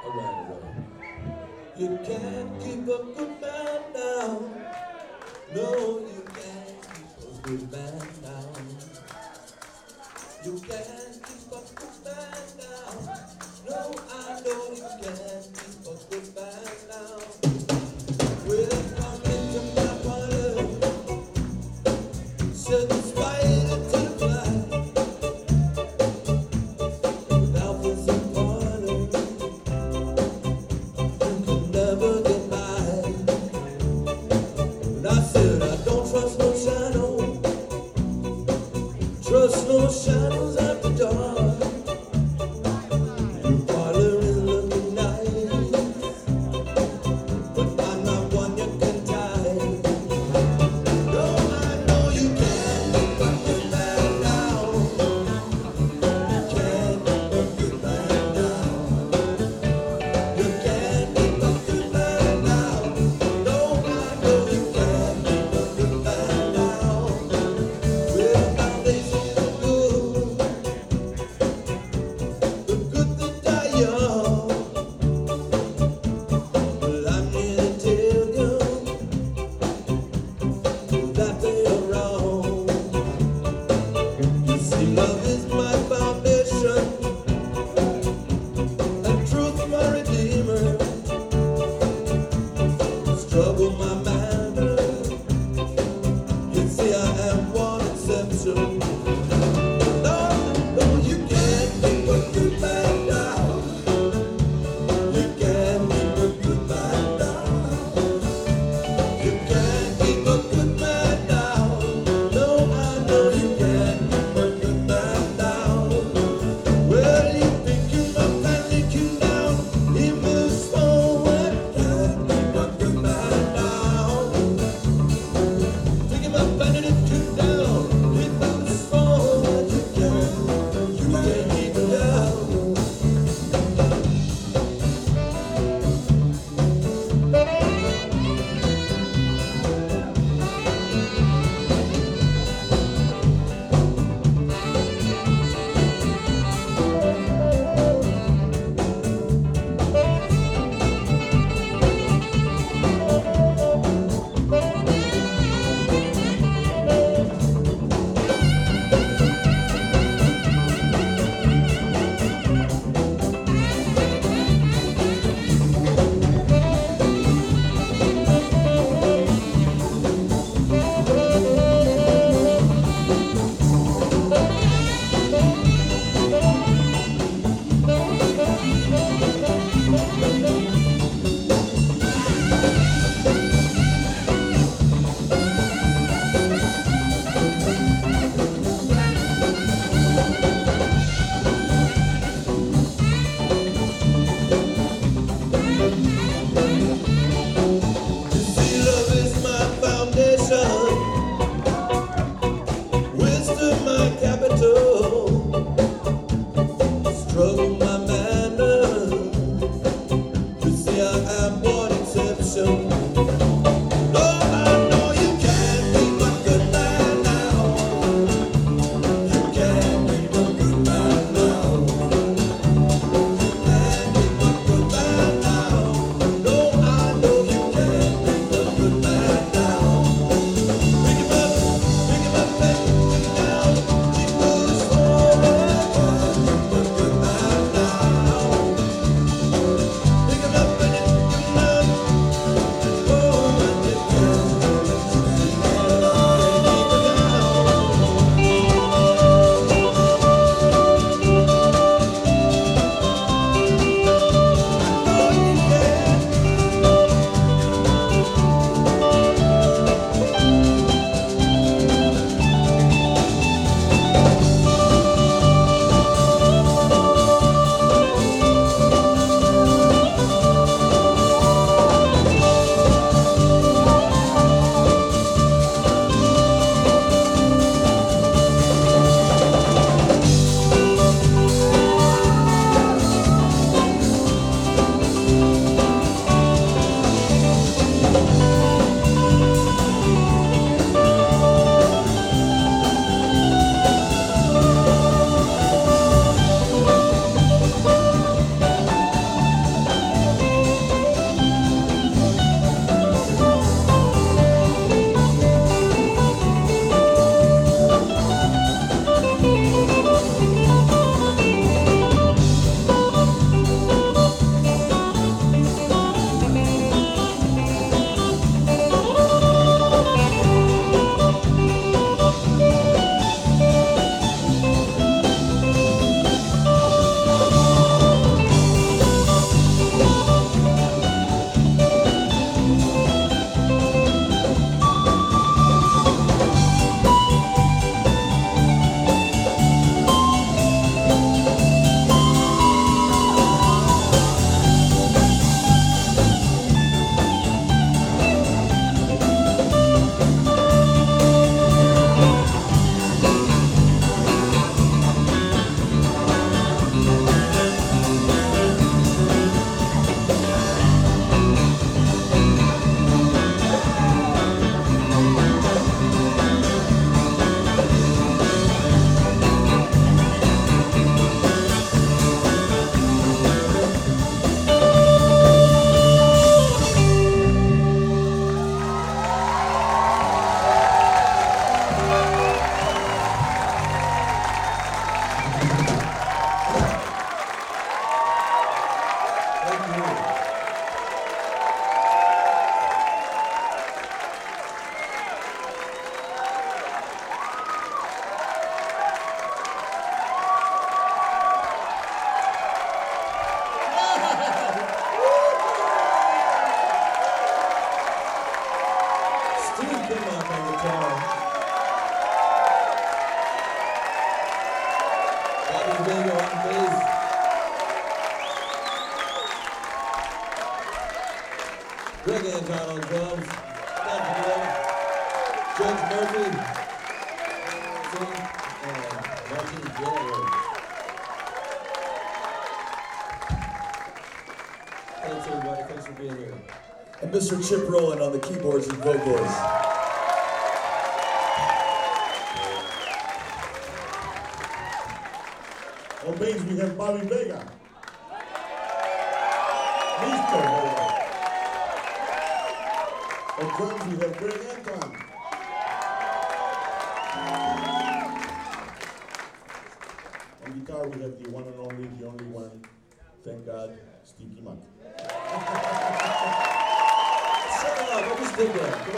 Alright. You can't keep a good man down. No, you can't keep a good man down. You can't keep a good man down. No, I know you can't keep a good man down. Well, come into my parlor, set the spider to the fly. Without this parlor, you can never get by. And I said I don't trust no shadow. here. Steve Kimmock on guitar. Bobby Vega on bass. Greg Anton on drums. Judge Murphy. And Martin January. Thanks everybody, thanks for being here. And Mr. Chip Rowland on the keyboards and vocals. On bass we have Bobby Vega. Mr. Vega. On drums we have Greg Anton. On guitar we have the one and only, the only one, thank God, Steve Kimmock. Shut up, I just did that. Come on.